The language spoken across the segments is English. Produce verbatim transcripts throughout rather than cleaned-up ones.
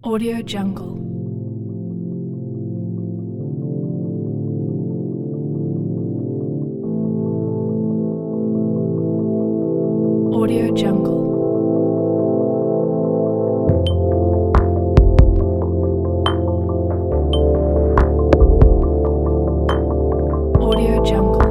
Audio Jungle. Audio Jungle. Audio Jungle.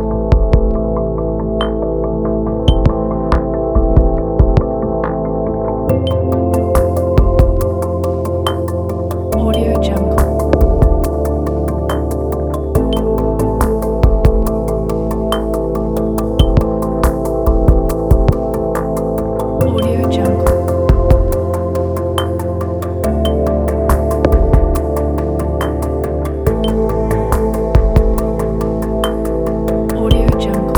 Audio Jungle. Audio Jungle. Audio Jungle.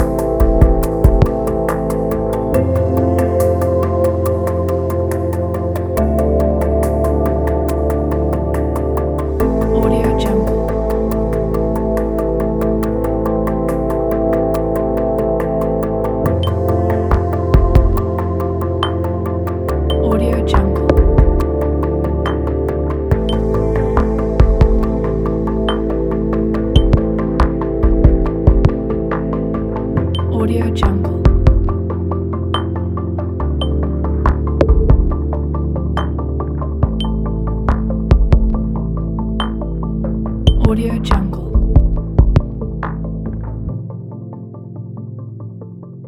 Audio Jungle. Audio Jungle. Audio Jungle. Audio Jungle.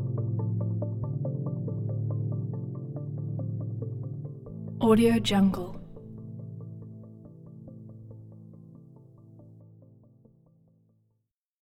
Audio Jungle.